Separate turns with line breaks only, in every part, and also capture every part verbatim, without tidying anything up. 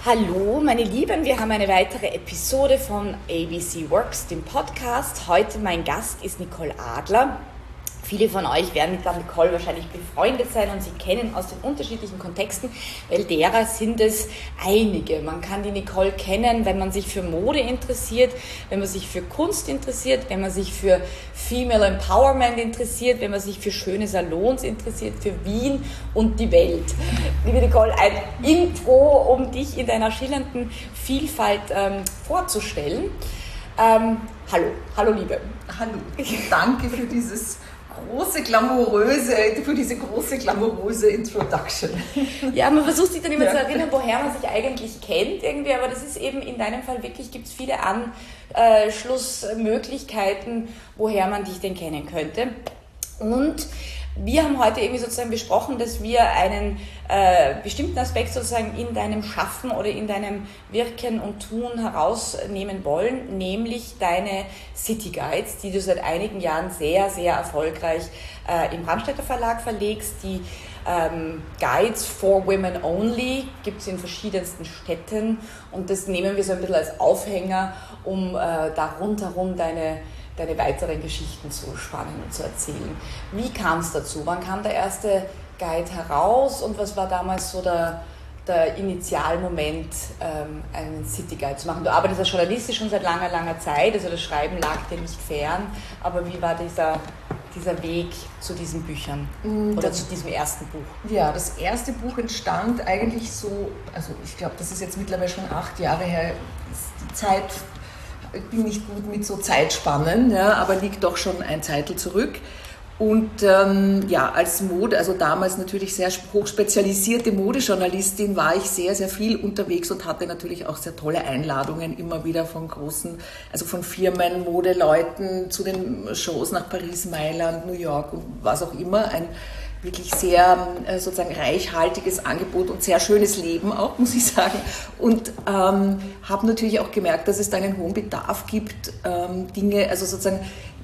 Hallo meine Lieben, wir haben eine weitere Episode von A B C Works, dem Podcast. Heute mein Gast ist Nicole Adler. Viele von euch werden mit der Nicole wahrscheinlich befreundet sein und sie kennen aus den unterschiedlichen Kontexten, weil derer sind es einige. Man kann die Nicole kennen, wenn man sich für Mode interessiert, wenn man sich für Kunst interessiert, wenn man sich für Female Empowerment interessiert, wenn man sich für schöne Salons interessiert, für Wien und die Welt. Liebe Nicole, ein Intro, um dich in deiner schillernden Vielfalt ähm, vorzustellen. Ähm, hallo, hallo Liebe.
Hallo, danke für dieses große, glamouröse, für diese große, glamouröse Introduction.
Ja, man versucht sich dann immer ja. zu erinnern, woher man sich eigentlich kennt irgendwie, aber das ist eben in deinem Fall wirklich, gibt es viele Anschlussmöglichkeiten, woher man dich denn kennen könnte. Und wir haben heute irgendwie sozusagen besprochen, dass wir einen äh, bestimmten Aspekt sozusagen in deinem Schaffen oder in deinem Wirken und Tun herausnehmen wollen, nämlich deine City Guides, die du seit einigen Jahren sehr, sehr erfolgreich äh, im Brandstätter Verlag verlegst. Die ähm, Guides for Women Only gibt es in verschiedensten Städten und das nehmen wir so ein bisschen als Aufhänger, um äh, da rundherum deine deine weiteren Geschichten zu spannen und zu erzählen. Wie kam es dazu? Wann kam der erste Guide heraus und was war damals so der, der Initialmoment, ähm, einen City Guide zu machen? Du arbeitest als Journalistin schon seit langer, langer Zeit, also das Schreiben lag dir nicht fern, aber wie war dieser, dieser Weg zu diesen Büchern oder das, zu diesem ersten Buch?
Ja, das erste Buch entstand eigentlich so, also ich glaube, das ist jetzt mittlerweile schon acht Jahre her, die Zeit. Ich bin nicht gut mit so Zeitspannen, ja, aber liegt doch schon ein Zeitl zurück. Und ähm, ja, als Mode, also damals natürlich sehr hochspezialisierte Modejournalistin, war ich sehr, sehr viel unterwegs und hatte natürlich auch sehr tolle Einladungen immer wieder von großen, also von Firmen, Modeleuten zu den Shows nach Paris, Mailand, New York und was auch immer. Ein wirklich sehr sozusagen reichhaltiges Angebot und sehr schönes Leben auch, muss ich sagen. Und ähm, habe natürlich auch gemerkt, dass es da einen hohen Bedarf gibt, ähm, Dinge, also sozusagen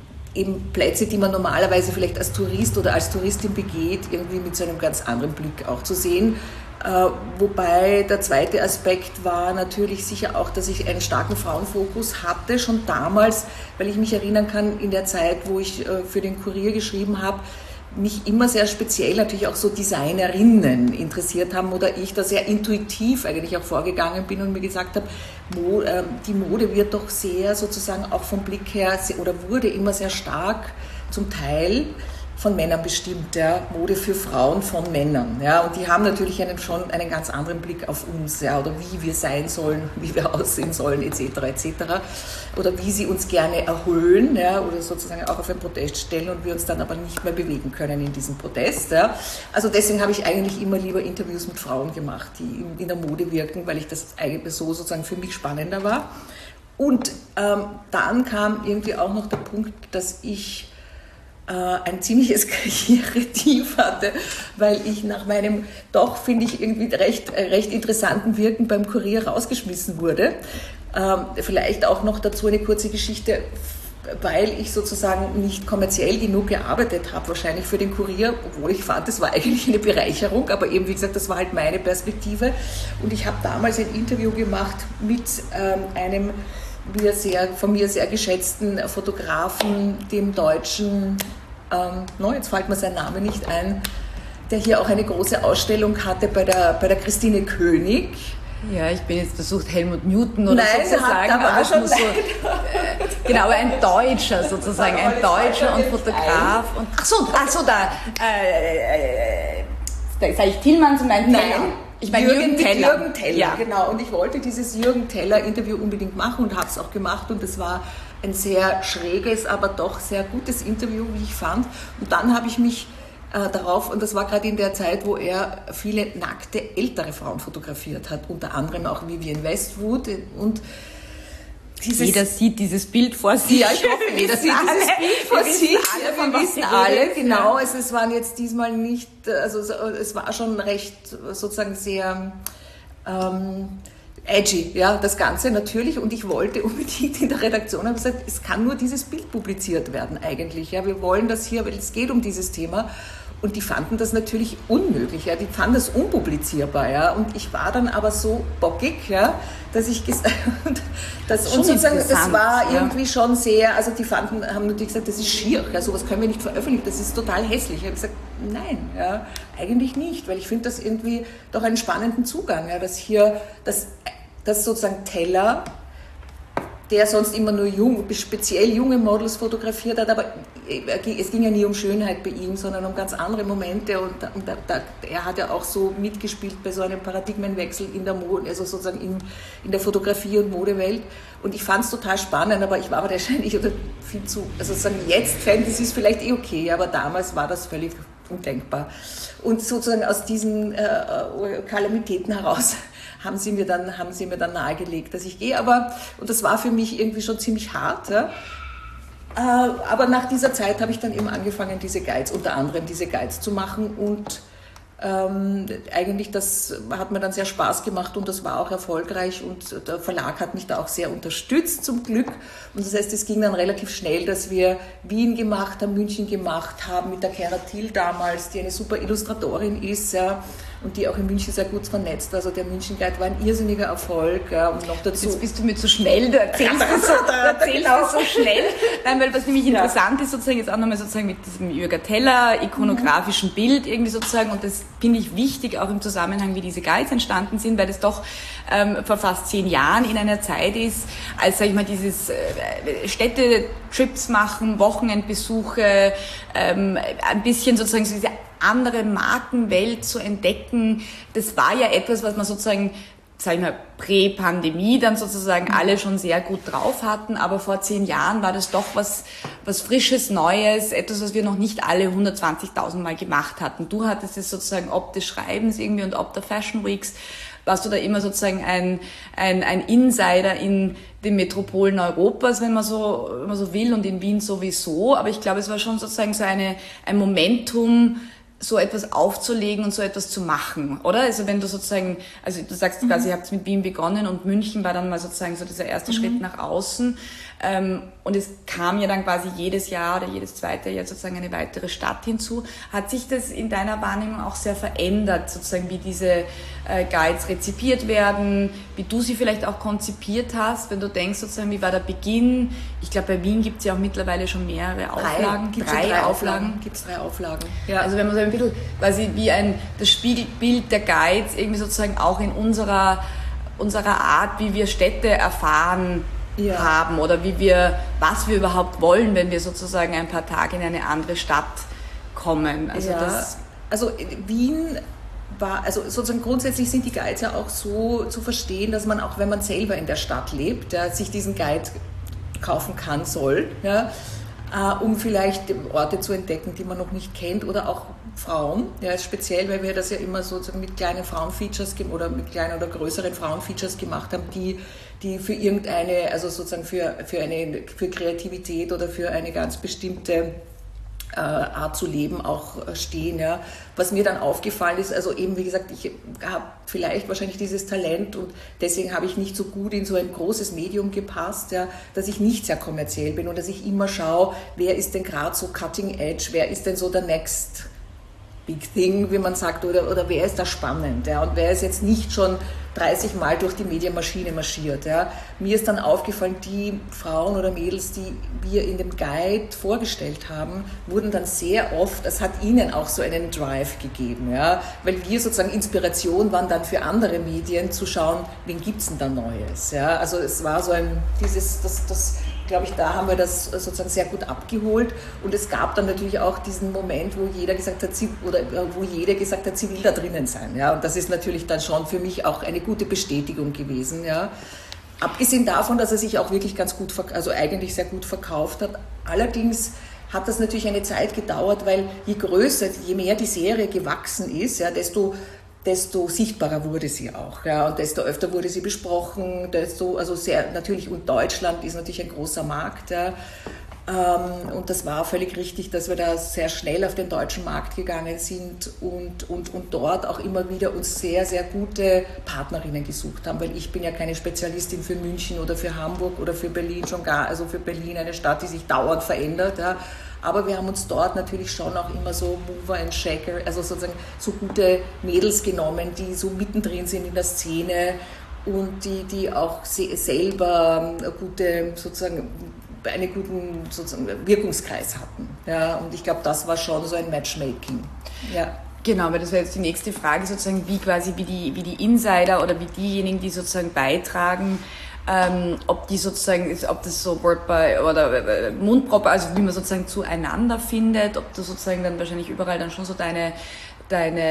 eben Plätze, die man normalerweise vielleicht als Tourist oder als Touristin begeht, irgendwie mit so einem ganz anderen Blick auch zu sehen. Äh, wobei der zweite Aspekt war natürlich sicher auch, dass ich einen starken Frauenfokus hatte, schon damals, weil ich mich erinnern kann, in der Zeit, wo ich äh, für den Kurier geschrieben habe, mich immer sehr speziell natürlich auch so Designerinnen interessiert haben oder ich da sehr intuitiv eigentlich auch vorgegangen bin und mir gesagt habe, Mo, äh, die Mode wird doch sehr sozusagen auch vom Blick her sehr, oder wurde immer sehr stark zum Teil von Männern bestimmt, ja, Mode für Frauen von Männern, ja, und die haben natürlich einen, schon einen ganz anderen Blick auf uns, ja, oder wie wir sein sollen, wie wir aussehen sollen, et cetera, et cetera, oder wie sie uns gerne erhöhen, ja, oder sozusagen auch auf ein Podest stellen und wir uns dann aber nicht mehr bewegen können in diesem Podest, ja. Also deswegen habe ich eigentlich immer lieber Interviews mit Frauen gemacht, die in, in der Mode wirken, weil ich das eigentlich so sozusagen für mich spannender war. Und ähm, dann kam irgendwie auch noch der Punkt, dass ich ein ziemliches Karrieretief hatte, weil ich nach meinem doch, finde ich, irgendwie recht, recht interessanten Wirken beim Kurier rausgeschmissen wurde. Ähm, vielleicht auch noch dazu eine kurze Geschichte, weil ich sozusagen nicht kommerziell genug gearbeitet habe, wahrscheinlich für den Kurier, obwohl ich fand, das war eigentlich eine Bereicherung, aber eben, wie gesagt, das war halt meine Perspektive. Und ich habe damals ein Interview gemacht mit ähm, einem mir sehr, von mir sehr geschätzten Fotografen, dem deutschen, ähm, no, jetzt fällt mir sein Name nicht ein, der hier auch eine große Ausstellung hatte bei der, bei der Christine König.
Ja, ich bin jetzt versucht, Helmut Newton oder
Nein,
sozusagen.
Nein, aber schon so,
äh, genau, ein Deutscher sozusagen, ein Deutscher und Fotograf. Und, ach so, ach so, da, äh, äh, da sage ich Tillmanns und mein
Nein.
Teller. Ich meine Jürgen Teller.
Jürgen Teller, ja. Genau. Und ich wollte dieses Jürgen Teller-Interview unbedingt machen und habe es auch gemacht. Und es war ein sehr schräges, aber doch sehr gutes Interview, wie ich fand. Und dann habe ich mich äh, darauf, und das war gerade in der Zeit, wo er viele nackte ältere Frauen fotografiert hat, unter anderem auch Vivienne Westwood und
Dieses, jeder sieht dieses Bild vor sich.
Ja, ich hoffe, jeder sieht
alle,
dieses Bild vor
wir
sich.
Wissen alle,
wir wissen alle, genau. Es, es waren jetzt diesmal nicht, also es war schon recht sozusagen sehr ähm, edgy, ja, das Ganze natürlich. Und ich wollte unbedingt in der Redaktion, habe gesagt, es kann nur dieses Bild publiziert werden eigentlich. Ja, wir wollen das hier, weil es geht um dieses Thema. Und die fanden das natürlich unmöglich, ja, die fanden das unpublizierbar, ja, und ich war dann aber so bockig, ja, dass ich gesagt, das, und sozusagen, das war ja. irgendwie schon sehr, also die fanden, haben natürlich gesagt, das ist schier, ja, sowas können wir nicht veröffentlichen, das ist total hässlich. Ich habe gesagt, nein, ja, eigentlich nicht, weil ich finde das irgendwie doch einen spannenden Zugang, ja, dass hier, dass, dass sozusagen Teller, der sonst immer nur jung, speziell junge Models fotografiert hat, aber es ging ja nie um Schönheit bei ihm, sondern um ganz andere Momente und, und da, da, er hat ja auch so mitgespielt bei so einem Paradigmenwechsel in der Mode, also sozusagen in, in der Fotografie- und Modewelt und ich fand es total spannend, aber ich war aber wahrscheinlich oder viel zu, also sozusagen jetzt fände ich es vielleicht eh okay, aber damals war das völlig undenkbar und sozusagen aus diesen äh, Kalamitäten heraus haben sie mir dann, haben sie mir dann nahegelegt, dass ich gehe. Aber, und das war für mich irgendwie schon ziemlich hart. Ja. Aber nach dieser Zeit habe ich dann eben angefangen, diese Guides, unter anderem diese Guides zu machen und ähm, eigentlich das hat mir dann sehr Spaß gemacht und das war auch erfolgreich und der Verlag hat mich da auch sehr unterstützt zum Glück und das heißt, es ging dann relativ schnell, dass wir Wien gemacht haben, München gemacht haben mit der Kera Thiel damals, die eine super Illustratorin ist, ja, und die auch in München sehr gut vernetzt. Also der München Guide war ein irrsinniger Erfolg. Ja, und noch dazu.
Jetzt bist du mir zu schnell, du erzählst ja, das so, du erzählst genau. das so schnell. Nein, weil was nämlich ja. interessant ist, sozusagen jetzt auch nochmal sozusagen mit diesem Jürger Teller ikonografischen mhm. Bild irgendwie sozusagen, und das finde ich wichtig auch im Zusammenhang, wie diese Guides entstanden sind, weil es doch ähm, vor fast zehn Jahren in einer Zeit ist, als, sag ich mal, dieses äh, Städtetrips machen, Wochenendbesuche, ähm, ein bisschen sozusagen so diese andere Markenwelt zu entdecken, das war ja etwas, was man sozusagen, sag ich mal, Prä-Pandemie dann sozusagen alle schon sehr gut drauf hatten, aber vor zehn Jahren war das doch was, was Frisches, Neues, etwas, was wir noch nicht alle hundertzwanzigtausend Mal gemacht hatten. Du hattest es sozusagen ob des Schreibens irgendwie und ob der Fashion Weeks, warst du da immer sozusagen ein, ein, ein Insider in den Metropolen Europas, wenn man so, wenn man so will, und in Wien sowieso, aber ich glaube, es war schon sozusagen so eine, ein Momentum, so etwas aufzulegen und so etwas zu machen, oder? Also wenn du sozusagen, also du sagst quasi, mhm. ihr habt mit Wien begonnen und München war dann mal sozusagen so dieser erste mhm. Schritt nach außen. Ähm, und es kam ja dann quasi jedes Jahr oder jedes zweite Jahr sozusagen eine weitere Stadt hinzu. Hat sich das in deiner Wahrnehmung auch sehr verändert, sozusagen wie diese äh, Guides rezipiert werden, wie du sie vielleicht auch konzipiert hast, wenn du denkst sozusagen, wie war der Beginn? Ich glaube, bei Wien gibt es ja auch mittlerweile schon mehrere Auflagen.
Gibt's drei, drei Auflagen. Gibt es drei Auflagen.
Ja. Also wenn man so ein bisschen quasi wie ein, das Spiegelbild der Guides irgendwie sozusagen auch in unserer, unserer Art, wie wir Städte erfahren, ja. haben oder wie wir, was wir überhaupt wollen, wenn wir sozusagen ein paar Tage in eine andere Stadt kommen. Also,
ja.
das
also Wien war, also sozusagen grundsätzlich sind die Guides ja auch so zu verstehen, dass man auch, wenn man selber in der Stadt lebt, ja, sich diesen Guide kaufen kann, soll, ja, äh, um vielleicht Orte zu entdecken, die man noch nicht kennt oder auch Frauen, ja, speziell, weil wir das ja immer sozusagen mit kleinen Frauenfeatures oder mit kleinen oder größeren Frauenfeatures gemacht haben, die die für irgendeine, also sozusagen für, für eine, für Kreativität oder für eine ganz bestimmte äh, Art zu leben auch äh, stehen, ja. Was mir dann aufgefallen ist, also eben, wie gesagt, ich habe vielleicht wahrscheinlich dieses Talent und deswegen habe ich nicht so gut in so ein großes Medium gepasst, ja, dass ich nicht sehr kommerziell bin und dass ich immer schaue, wer ist denn gerade so cutting edge, wer ist denn so der next big thing, wie man sagt, oder, oder wer ist da spannend, ja, und wer ist jetzt nicht schon dreißig Mal durch die Medienmaschine marschiert. Ja. Mir ist dann aufgefallen, die Frauen oder Mädels, die wir in dem Guide vorgestellt haben, wurden dann sehr oft, das hat ihnen auch so einen Drive gegeben, ja, weil wir sozusagen Inspiration waren dann für andere Medien zu schauen, wen gibt es denn da Neues. Ja. Also es war so ein, dieses, das, das glaube ich, da haben wir das sozusagen sehr gut abgeholt und es gab dann natürlich auch diesen Moment, wo jeder gesagt hat, sie, oder wo jeder gesagt hat, sie will da drinnen sein. Ja. Und das ist natürlich dann schon für mich auch eine gute Bestätigung gewesen. Ja. Abgesehen davon, dass er sich auch wirklich ganz gut, also eigentlich sehr gut verkauft hat. Allerdings hat das natürlich eine Zeit gedauert, weil je größer, je mehr die Serie gewachsen ist, ja, desto desto sichtbarer wurde sie auch, ja, und desto öfter wurde sie besprochen, desto, also sehr, natürlich, und Deutschland ist natürlich ein großer Markt, ja, Ähm, und das war völlig richtig, dass wir da sehr schnell auf den deutschen Markt gegangen sind und, und, und dort auch immer wieder uns sehr, sehr gute Partnerinnen gesucht haben, weil ich bin ja keine Spezialistin für München oder für Hamburg oder für Berlin, schon gar, also für Berlin eine Stadt, die sich dauernd verändert, ja. Aber wir haben uns dort natürlich schon auch immer so Mover and Shaker, also sozusagen so gute Mädels genommen, die so mittendrin sind in der Szene und die, die auch selber gute, sozusagen, einen guten sozusagen Wirkungskreis hatten. Ja, und ich glaube, das war schon so ein Matchmaking. Ja.
Genau, weil das wäre jetzt die nächste Frage, sozusagen, wie quasi wie die, wie die Insider oder wie diejenigen, die sozusagen beitragen, ähm, ob die sozusagen, ob das so Word by oder Mundprobe, also wie man sozusagen zueinander findet, ob du sozusagen dann wahrscheinlich überall dann schon so deine deine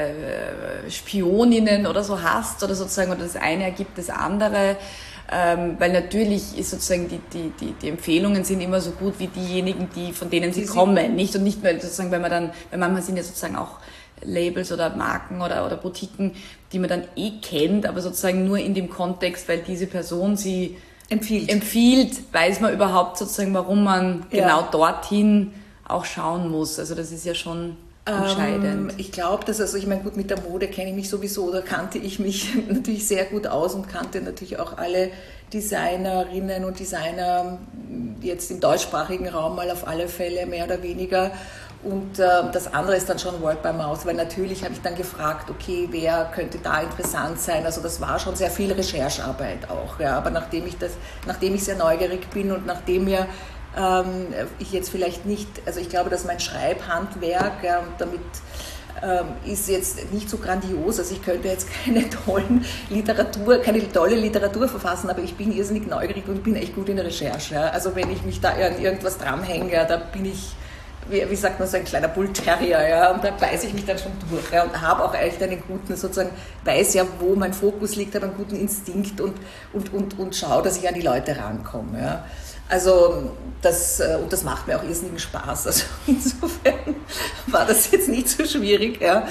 äh, Spioninnen oder so hast oder sozusagen, oder das eine ergibt das andere. Ähm, weil natürlich ist sozusagen die, die, die, die Empfehlungen sind immer so gut wie diejenigen, die, von denen sie die kommen, nicht? Und nicht, weil sozusagen, wenn man dann, weil manchmal sind ja sozusagen auch Labels oder Marken oder, oder Boutiquen, die man dann eh kennt, aber sozusagen nur in dem Kontext, weil diese Person sie empfiehlt, empfiehlt weiß man überhaupt sozusagen, warum man ja. genau dorthin auch schauen muss. Also das ist ja schon entscheidend.
Ähm, ich glaube, dass, also ich meine, gut, mit der Mode kenne ich mich sowieso, oder kannte ich mich natürlich sehr gut aus und kannte natürlich auch alle Designerinnen und Designer jetzt im deutschsprachigen Raum mal auf alle Fälle, mehr oder weniger. Und äh, das andere ist dann schon Word by Mouth, weil natürlich habe ich dann gefragt, okay, wer könnte da interessant sein? Also das war schon sehr viel Recherchearbeit auch, ja. Aber nachdem ich das, nachdem ich sehr neugierig bin und nachdem mir ähm, ich jetzt vielleicht nicht, also ich glaube, dass mein Schreibhandwerk, ja, und damit ähm, ist jetzt nicht so grandios, also ich könnte jetzt keine tollen Literatur, keine tolle Literatur verfassen, aber ich bin irrsinnig neugierig und bin echt gut in der Recherche. Ja. Also wenn ich mich da an irgendwas dranhänge, ja, da bin ich, wie, wie sagt man, so ein kleiner Bullterrier, ja, und da beiße ich mich dann schon durch, ja, und habe auch echt einen guten, sozusagen, weiß ja, wo mein Fokus liegt, habe einen guten Instinkt und, und, und, und schaue, dass ich an die Leute rankomme, ja. Also das, und das macht mir auch irrsinnigen Spaß, also insofern war das jetzt nicht so schwierig, ja.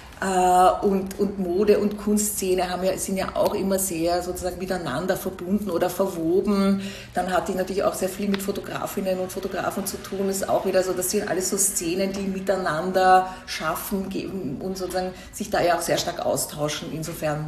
Und, und Mode und Kunstszene haben ja, sind ja auch immer sehr sozusagen miteinander verbunden oder verwoben. Dann hatte ich natürlich auch sehr viel mit Fotografinnen und Fotografen zu tun. Das ist auch wieder so, das sind alles so Szenen, die miteinander schaffen geben und sozusagen sich da ja auch sehr stark austauschen. Insofern,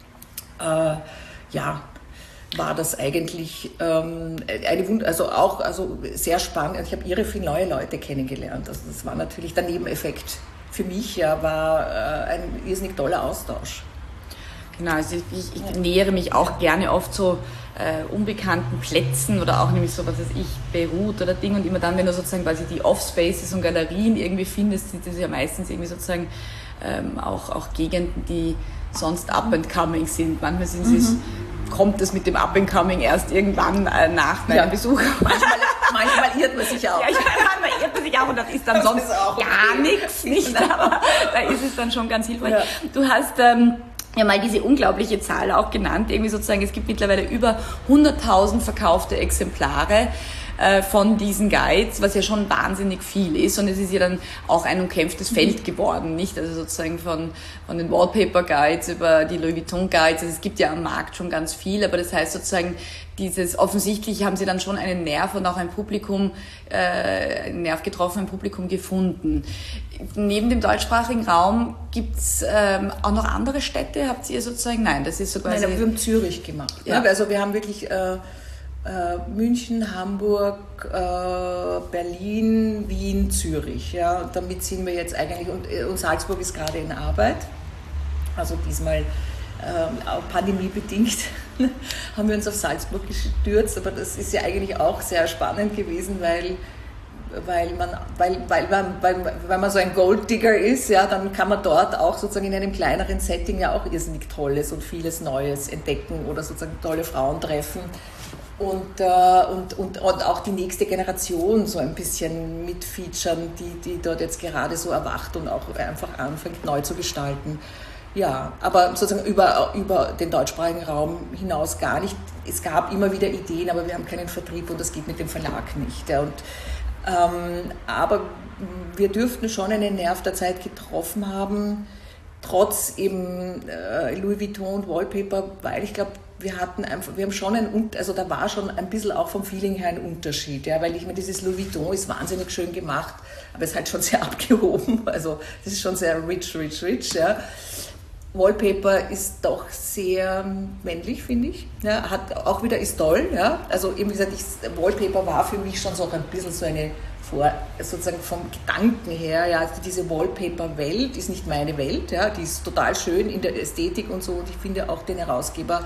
äh, ja, war das eigentlich ähm, eine Wund also auch also sehr spannend. Ich habe irre viele neue Leute kennengelernt. Also das war natürlich der Nebeneffekt. Für mich ja, war äh, ein irrsinnig toller Austausch.
Genau, also ich, ich ja. nähere mich auch gerne oft so äh, unbekannten Plätzen oder auch nämlich so, was weiß ich, Beirut oder Ding, und immer dann, wenn du sozusagen quasi die Off-Spaces und Galerien irgendwie findest, sind das ja meistens irgendwie sozusagen ähm, auch, auch Gegenden, die sonst up-and-coming sind. Manchmal sind mhm. sie, kommt es mit dem up-and-coming erst irgendwann äh, nach meinem ja. Besuch.
Manchmal, manchmal irrt man sich auch.
Ja, ich meine, manchmal irrt man sich auch und das ist dann das sonst ist gar okay. nichts, nicht? Aber da ist es dann schon ganz hilfreich. Ja. Du hast ähm, ja mal diese unglaubliche Zahl auch genannt, irgendwie sozusagen, es gibt mittlerweile über hunderttausend verkaufte Exemplare von diesen Guides, was ja schon wahnsinnig viel ist, und es ist ja dann auch ein umkämpftes Feld geworden, nicht? Also sozusagen von, von den Wallpaper Guides über die Louis Vuitton Guides, also es gibt ja am Markt schon ganz viel, aber das heißt sozusagen, dieses, offensichtlich haben sie dann schon einen Nerv und auch ein Publikum, äh, einen Nerv getroffen, ein Publikum gefunden. Neben dem deutschsprachigen Raum gibt's ähm, auch noch andere Städte, habt ihr sozusagen, nein, das ist so quasi...
Nein, aber wir haben Zürich gemacht, ja. Ne? Also wir haben wirklich... Äh, München, Hamburg, Berlin, Wien, Zürich. Ja. Und damit sind wir jetzt eigentlich, und, und Salzburg ist gerade in Arbeit, also diesmal ähm, auch pandemiebedingt haben wir uns auf Salzburg gestürzt, aber das ist ja eigentlich auch sehr spannend gewesen, weil, weil, man, weil, weil, weil, weil man so ein Golddigger ist, ja, dann kann man dort auch sozusagen in einem kleineren Setting ja auch irrsinnig Tolles und vieles Neues entdecken oder sozusagen tolle Frauen treffen. Und, äh, und, und, und auch die nächste Generation so ein bisschen mitfeaturen, die, die dort jetzt gerade so erwacht und auch einfach anfängt neu zu gestalten. Ja, aber sozusagen über, über den deutschsprachigen Raum hinaus gar nicht. Es gab immer wieder Ideen, aber wir haben keinen Vertrieb und das geht mit dem Verlag nicht. Ja. Und, ähm, aber wir dürften schon einen Nerv der Zeit getroffen haben, trotz eben äh, Louis Vuitton und Wallpaper, weil ich glaube, wir hatten einfach, wir haben schon ein, also da war schon ein bisschen auch vom Feeling her ein Unterschied, ja, weil ich mir dieses Louis Vuitton ist wahnsinnig schön gemacht, aber es ist halt schon sehr abgehoben, also das ist schon sehr rich, rich, rich, ja. Wallpaper ist doch sehr männlich, finde ich. Ja, hat auch wieder ist toll. Ja. Also eben wie gesagt, ich, Wallpaper war für mich schon so ein bisschen so eine Vor, sozusagen vom Gedanken her. Ja, also diese Wallpaper-Welt ist nicht meine Welt. Ja, die ist total schön in der Ästhetik und so. Und ich finde auch den Herausgeber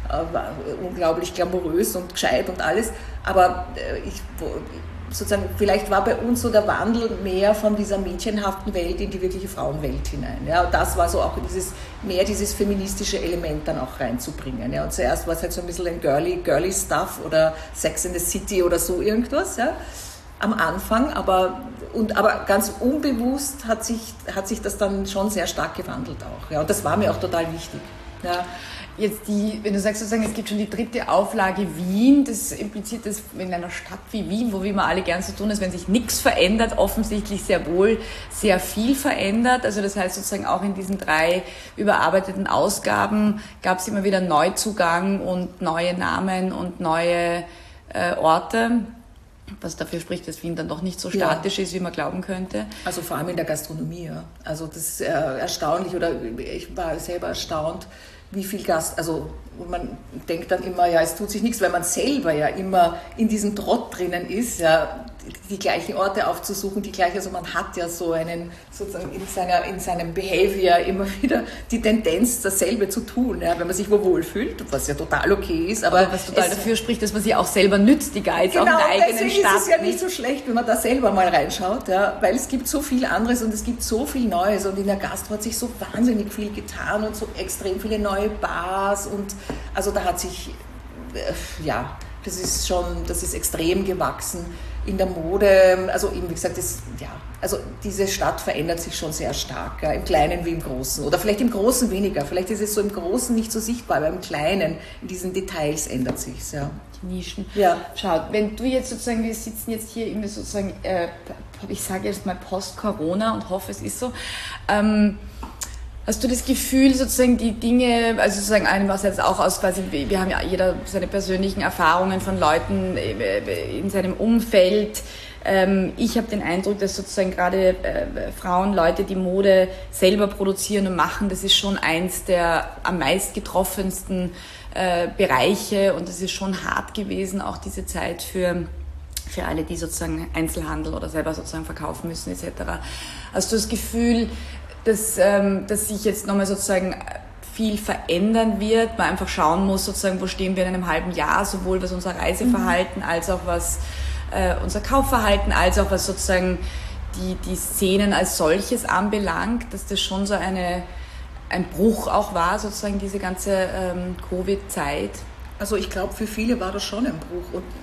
äh, unglaublich glamourös und gescheit und alles. Aber äh, ich sozusagen, vielleicht war bei uns so der Wandel mehr von dieser mädchenhaften Welt in die wirkliche Frauenwelt hinein. Ja, und das war so auch dieses, mehr dieses feministische Element dann auch reinzubringen. Ja, und zuerst war es halt so ein bisschen ein girly, girly Stuff oder Sex in the City oder so irgendwas, ja, am Anfang, aber, und, aber ganz unbewusst hat sich, hat sich das dann schon sehr stark gewandelt auch. Ja, und das war mir auch total wichtig. Ja.
Jetzt die, wenn du sagst sozusagen, es gibt schon die dritte Auflage Wien, das impliziert, dass in einer Stadt wie Wien, wo wir immer alle gern so tun, dass wenn sich nichts verändert, offensichtlich sehr wohl sehr viel verändert. Also das heißt sozusagen auch in diesen drei überarbeiteten Ausgaben gab es immer wieder Neuzugang und neue Namen und neue äh, Orte. Was dafür spricht, dass Wien dann doch nicht so statisch ja. ist, wie man glauben könnte.
Also vor allem in der Gastronomie. Ja. Also das ist äh, erstaunlich, oder ich war selber erstaunt, wie viel Gast, also man denkt dann immer, ja, es tut sich nichts, weil man selber ja immer in diesem Trott drinnen ist, ja, die gleichen Orte aufzusuchen, die gleiche, also man hat ja so einen, sozusagen in, seiner, in seinem Behavior immer wieder die Tendenz, dasselbe zu tun, ja, wenn man sich wo wohlfühlt, was ja total okay ist. Aber,
aber was total dafür spricht, dass man sie auch selber nützt, die Guides
genau,
auch in der eigenen
deswegen
Stadt.
Ist es ja nicht so schlecht, wenn man da selber mal reinschaut, ja, weil es gibt so viel anderes und es gibt so viel Neues und in der Gastro hat sich so wahnsinnig viel getan und so extrem viele neue Bars und also da hat sich, äh, ja, das ist schon, das ist extrem gewachsen. In der Mode, also eben wie gesagt, das, ja, also diese Stadt verändert sich schon sehr stark, ja, im Kleinen wie im Großen. Oder vielleicht im Großen weniger, vielleicht ist es so im Großen nicht so sichtbar, aber im Kleinen, in diesen Details ändert sich es. Ja.
Die Nischen.
Ja.
Schau, wenn du jetzt sozusagen, wir sitzen jetzt hier immer sozusagen, äh, ich sage jetzt mal Post-Corona und hoffe, es ist so, ähm, hast du das Gefühl, sozusagen die Dinge, also sozusagen einem, was jetzt auch aus quasi, wir haben ja jeder seine persönlichen Erfahrungen von Leuten in seinem Umfeld. Ich habe den Eindruck, dass sozusagen gerade Frauen, Leute, die Mode selber produzieren und machen, das ist schon eins der am meist getroffensten Bereiche und das ist schon hart gewesen, auch diese Zeit für für alle, die sozusagen Einzelhandel oder selber sozusagen verkaufen müssen et cetera. Hast du das Gefühl, dass, ähm, dass sich jetzt nochmal sozusagen viel verändern wird, man einfach schauen muss, sozusagen, wo stehen wir in einem halben Jahr, sowohl was unser Reiseverhalten mhm. als auch was äh, unser Kaufverhalten, als auch was sozusagen die, die Szenen als solches anbelangt, dass das schon so eine, ein Bruch auch war, sozusagen diese ganze ähm, Covid-Zeit?
Also ich glaube, für viele war das schon ein Bruch und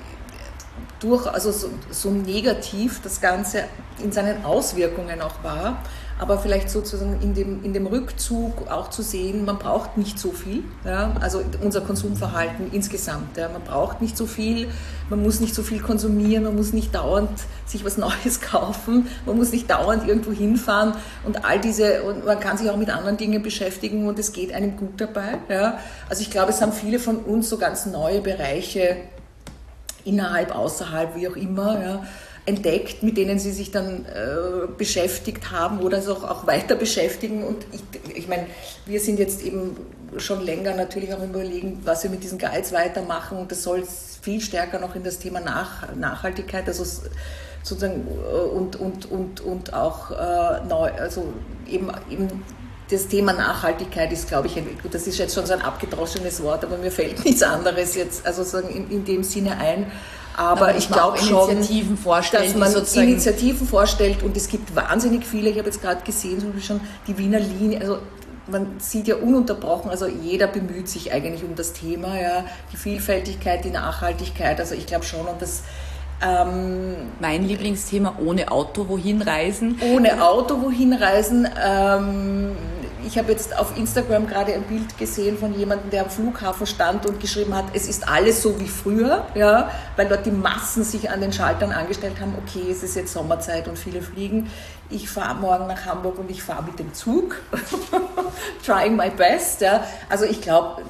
durch, also so, so negativ das Ganze in seinen Auswirkungen auch war, aber vielleicht sozusagen in dem, in dem Rückzug auch zu sehen, man braucht nicht so viel, ja, also unser Konsumverhalten insgesamt, ja, man braucht nicht so viel, man muss nicht so viel konsumieren, man muss nicht dauernd sich was Neues kaufen, man muss nicht dauernd irgendwo hinfahren und all diese, und man kann sich auch mit anderen Dingen beschäftigen und es geht einem gut dabei, ja, also ich glaube, es haben viele von uns so ganz neue Bereiche innerhalb, außerhalb, wie auch immer, ja, entdeckt, mit denen sie sich dann äh, beschäftigt haben oder es auch, auch weiter beschäftigen. Und ich, ich meine, wir sind jetzt eben schon länger natürlich auch überlegen, was wir mit diesen Guides weitermachen. Und das soll viel stärker noch in das Thema Nach, Nachhaltigkeit, also sozusagen und, und, und, und auch äh, neu, also eben, eben das Thema Nachhaltigkeit ist, glaube ich, gut, das ist jetzt schon so ein abgedroschenes Wort, aber mir fällt nichts anderes jetzt, also sagen in, in dem Sinne ein. Aber, aber ich glaube schon,
Initiativen vorstellen,
dass man Initiativen vorstellt und es gibt wahnsinnig viele. Ich habe jetzt gerade gesehen, zum Beispiel schon die Wiener Linie, also man sieht ja ununterbrochen, also jeder bemüht sich eigentlich um das Thema, ja, die Vielfältigkeit, die Nachhaltigkeit, also ich glaube schon und das
Ähm, mein Lieblingsthema, ohne Auto wohin reisen?
Ohne Auto wohin reisen, ähm, ich habe jetzt auf Instagram gerade ein Bild gesehen von jemandem, der am Flughafen stand und geschrieben hat, es ist alles so wie früher, ja, weil dort die Massen sich an den Schaltern angestellt haben, okay, es ist jetzt Sommerzeit und viele fliegen. Ich fahre morgen nach Hamburg und ich fahre mit dem Zug. Trying my best. Ja. Also ich glaube,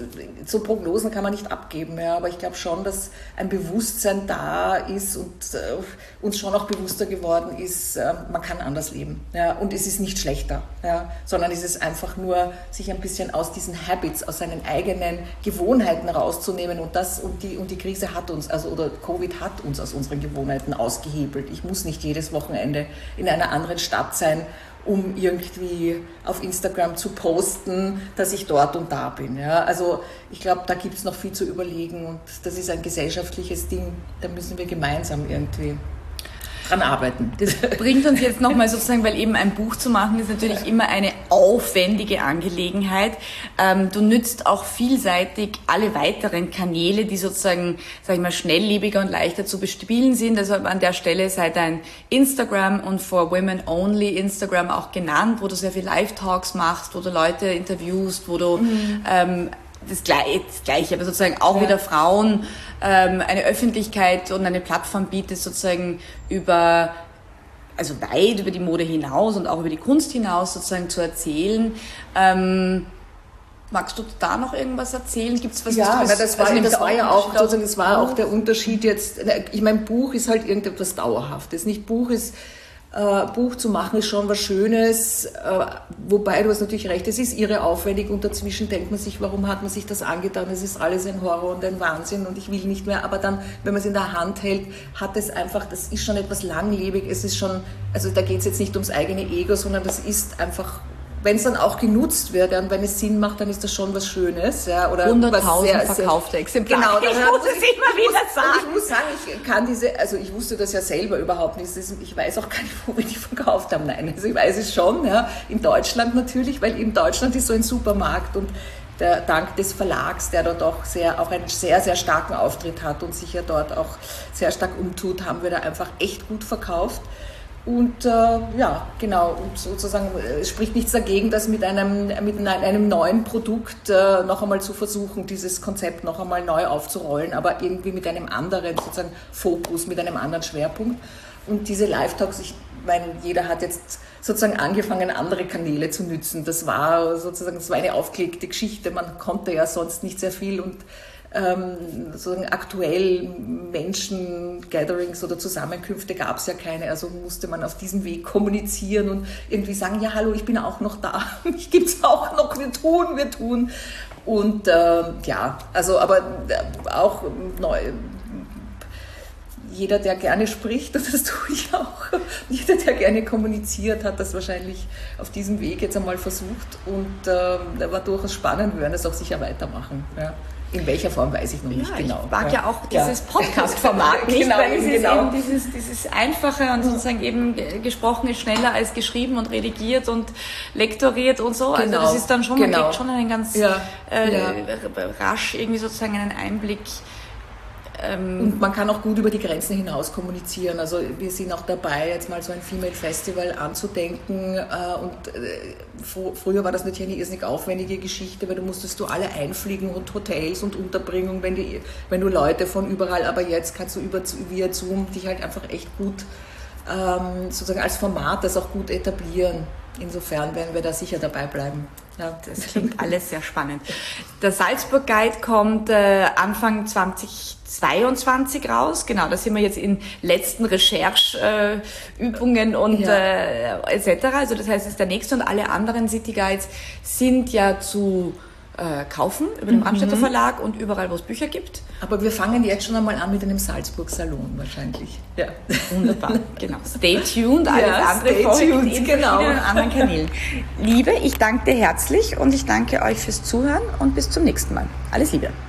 so Prognosen kann man nicht abgeben, ja, aber ich glaube schon, dass ein Bewusstsein da ist und äh, uns schon auch bewusster geworden ist, äh, man kann anders leben. Ja, und es ist nicht schlechter, ja, sondern es ist einfach nur, sich ein bisschen aus diesen Habits, aus seinen eigenen Gewohnheiten rauszunehmen und das und die, und die Krise hat uns, also oder Covid hat uns aus unseren Gewohnheiten ausgehebelt. Ich muss nicht jedes Wochenende in einer anderen Stadt sein, um irgendwie auf Instagram zu posten, dass ich dort und da bin. Ja? Also ich glaube, da gibt es noch viel zu überlegen und das ist ein gesellschaftliches Ding, da müssen wir gemeinsam irgendwie dran arbeiten.
Das bringt uns jetzt nochmal sozusagen, weil eben ein Buch zu machen ist natürlich immer eine aufwendige Angelegenheit. Ähm, du nützt auch vielseitig alle weiteren Kanäle, die sozusagen, sag ich mal, schnelllebiger und leichter zu bespielen sind. Also an der Stelle sei dein Instagram und For Women Only Instagram auch genannt, wo du sehr viel Live-Talks machst, wo du Leute interviewst, wo du mhm. ähm, das Gleiche, das Gleiche, aber sozusagen auch ja. wieder Frauen ähm, eine Öffentlichkeit und eine Plattform bietet, sozusagen über, also weit über die Mode hinaus und auch über die Kunst hinaus sozusagen zu erzählen. Ähm, magst du da noch irgendwas erzählen? Gibt's was?
Ja,
was,
na, das war, also das war ja auch, also das war auch der Unterschied jetzt. Ich mein Buch ist halt irgendetwas Dauerhaftes. Nicht Buch ist Äh, Buch zu machen ist schon was Schönes, äh, wobei du hast natürlich recht, es ist irre aufwendig und dazwischen denkt man sich, warum hat man sich das angetan, es ist alles ein Horror und ein Wahnsinn und ich will nicht mehr, aber dann, wenn man es in der Hand hält, hat es einfach, das ist schon etwas langlebig, es ist schon, also da geht es jetzt nicht ums eigene Ego, sondern das ist einfach, wenn es dann auch genutzt wird und wenn es Sinn macht, dann ist das schon was Schönes. Ja, oder
hunderttausend verkaufte Exemplare.
Genau,
ich muss es immer wieder sagen.
Ich muss sagen, ich kann diese, also ich wusste das ja selber überhaupt nicht. Ich weiß auch gar nicht, wo wir die verkauft haben. Nein, also ich weiß es schon, ja, in Deutschland natürlich, weil in Deutschland ist so ein Supermarkt und der, dank des Verlags, der dort auch sehr, auch einen sehr, sehr starken Auftritt hat und sich ja dort auch sehr stark umtut, haben wir da einfach echt gut verkauft. Und äh, ja, genau, und sozusagen, es spricht nichts dagegen, das mit einem, mit einem neuen Produkt äh, noch einmal zu versuchen, dieses Konzept noch einmal neu aufzurollen, aber irgendwie mit einem anderen sozusagen Fokus, mit einem anderen Schwerpunkt. Und diese Live-Talks, ich meine, jeder hat jetzt sozusagen angefangen, andere Kanäle zu nützen. Das war sozusagen, das war eine aufgelegte Geschichte, man konnte ja sonst nicht sehr viel und Ähm, sozusagen aktuell Menschen-Gatherings oder Zusammenkünfte gab es ja keine, also musste man auf diesem Weg kommunizieren und irgendwie sagen, ja hallo, ich bin auch noch da, mich gibt's auch noch, wir tun, wir tun und äh, ja, also aber äh, auch neu, jeder, der gerne spricht, und das tue ich auch, jeder, der gerne kommuniziert, hat das wahrscheinlich auf diesem Weg jetzt einmal versucht und äh, war durchaus spannend, wir werden das auch sicher weitermachen, ja. In welcher Form weiß ich noch nicht
ja,
genau.
Ich mag ja, ja auch dieses ja. Podcast-Format nicht, genau, weil es genau. ist eben dieses, dieses Einfache und sozusagen eben gesprochen ist schneller als geschrieben und redigiert und lektoriert und so.
Genau.
Also das ist dann schon, man
genau.
kriegt schon einen ganz
ja.
Äh,
ja.
rasch irgendwie sozusagen einen Einblick.
Und man kann auch gut über die Grenzen hinaus kommunizieren. Also wir sind auch dabei, jetzt mal so ein Female Festival anzudenken. Und früher war das natürlich eine irrsinnig aufwendige Geschichte, weil du musstest du alle einfliegen und Hotels und Unterbringung, wenn, die, wenn du Leute von überall, aber jetzt kannst du über via Zoom dich halt einfach echt gut sozusagen als Format das auch gut etablieren. Insofern werden wir da sicher dabei bleiben.
Ja. Das klingt alles sehr spannend. Der Salzburg Guide kommt äh, Anfang zweitausendzweiundzwanzig raus. Genau, da sind wir jetzt in letzten Rechercheübungen äh, und ja. äh, et cetera. Also das heißt, es ist der nächste und alle anderen City Guides sind ja zu äh, kaufen über den Brandstätter mhm. Verlag und überall, wo es Bücher gibt.
Aber wir fangen jetzt schon einmal an mit einem Salzburg-Salon wahrscheinlich. Ja.
Wunderbar, genau. Stay tuned, alles
ja,
andere
stay tuned,
in
genau.
verschiedenen anderen Kanälen. Liebe, ich danke dir herzlich und ich danke euch fürs Zuhören und bis zum nächsten Mal. Alles Liebe.